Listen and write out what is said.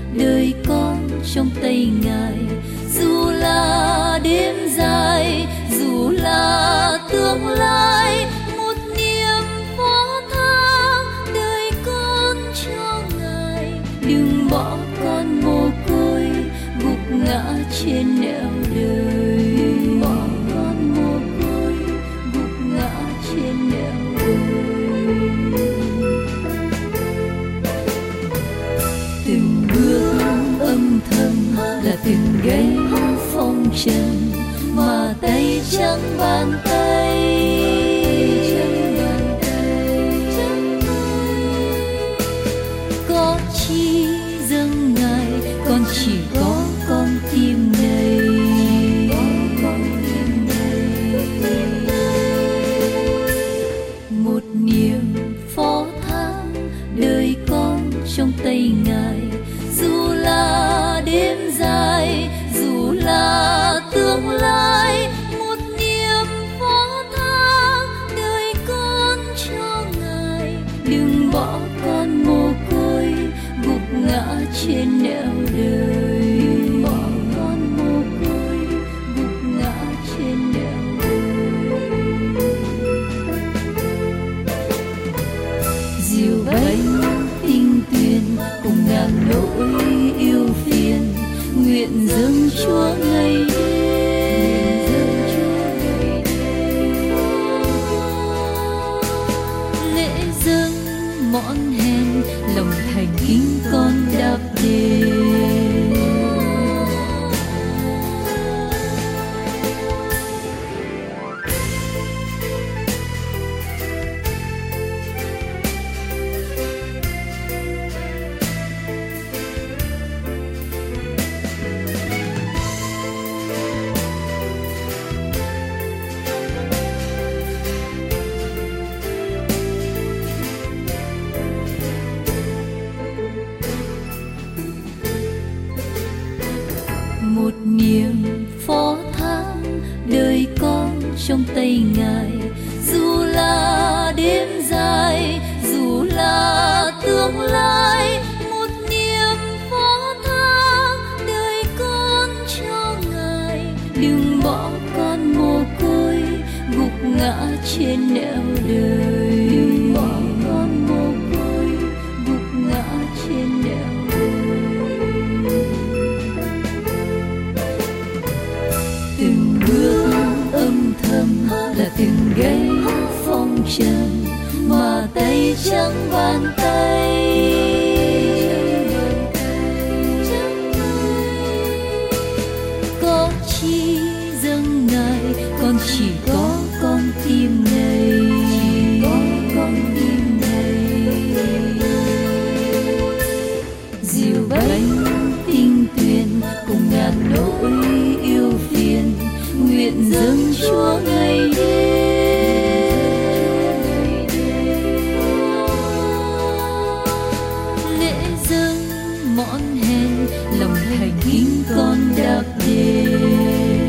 đời con trong tay Ngài. Dù là đêm dài, dù là tương lai, một niềm phó thác đời con cho Ngài. Đừng bỏ con mồ côi gục ngã trên nẻo đời. Đừng bỏ con mồ côi gục ngã trên nẻo đời. Từng bước âm thầm là từng gây phong trần, mà tay trắng bàn tay. Có chi dâng Ngài, con chỉ có con tim này. Một niềm phó thác đời con trong tay Ngài. Dù là đêm dài, dù là tương lai, một niềm phó thác đời con cho Ngài. Đừng bỏ con mồ côi gục ngã trên nẻo đời. Đừng bỏ con mồ côi gục ngã trên nẻo đời. Dìu bánh tinh tuyền cùng ngàn nỗi yêu phiền, nguyện dâng Chúa ngày đêm. Lễ dâng mọn hèn, lòng thành kính con đáp đền. Một niềm phó thác đời con trong tay Ngài. Dù là đêm dài, dù là tương lai, một niềm phó thác đời con cho Ngài. Đừng bỏ con mồ côi gục ngã trên nẻo đời. Đừng bỏ con mồ côi gục ngã trên nẻo đời. Từng bước âm thầm là từng gây phong trần, mà tay trắng bàn tay. Có chi dâng Ngài, con chỉ có con tim này. Dìu bánh tinh tuyền cùng ngàn nỗi yêu phiền, nguyện dâng Chúa ngày đêm. Lễ dâng mọn hèn, lòng thành kính con đáp đền.